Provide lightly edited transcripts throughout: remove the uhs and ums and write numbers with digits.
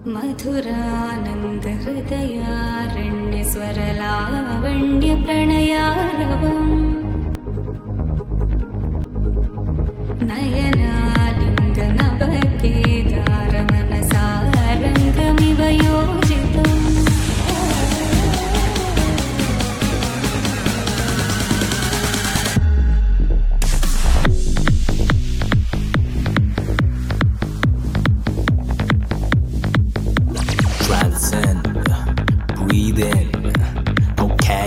मधुरानन्द हृदयारण्य स्वरलावण्य प्रणयारवम् नयनालिङ्गन Kedar मनसारङ्गमिव योजितम् Transcend, breathe in, okay.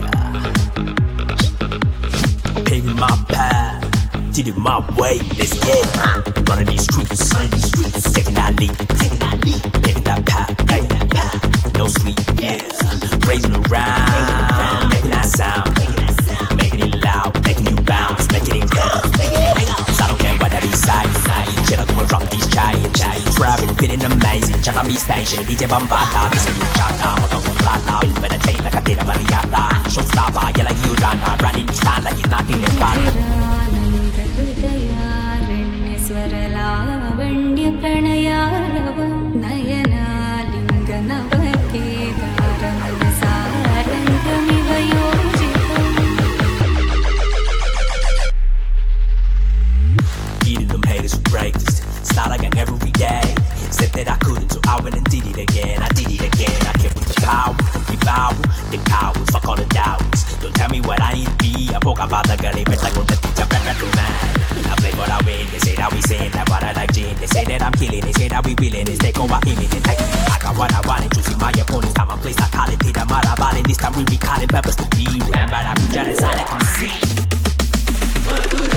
Paving my path, did it my way, let's get running these streets, taking that leap, making that path, no sleep, yeah. Raising around, making that sound, making it loud, making you bounce, making it round. I don't care what that is side, shit I'm gonna rock these giants, traveling, feeling amazing. Check out me station, DJ Bambata, this is your chata, Motoplata, meditate like a data variata, showstopper, yeah like you run, running this time like you're nothing in fun. हृदयारण्य स्वरलावण्य प्रणयारवम् नयनालिङ्गन Kedar मनसारङ्गमिव योजितम् Eating them haters for breakfast, it's not like I'm every day. Said that I couldn't, so I went and did it again. I kept with the power, the cowards, fuck all the doubts. Don't tell me what I need to be. I poke about the girl, but like on the teacher, better man. I play what I win, they say that we saying that what I like Jane. They say that I'm killing, they say that we feeling this. They go by imitating, I got what I want, choosing my opponents. Time and place, I call it, did a marathon. This time we be calling peppers to be. Remember that we jealous, I can see.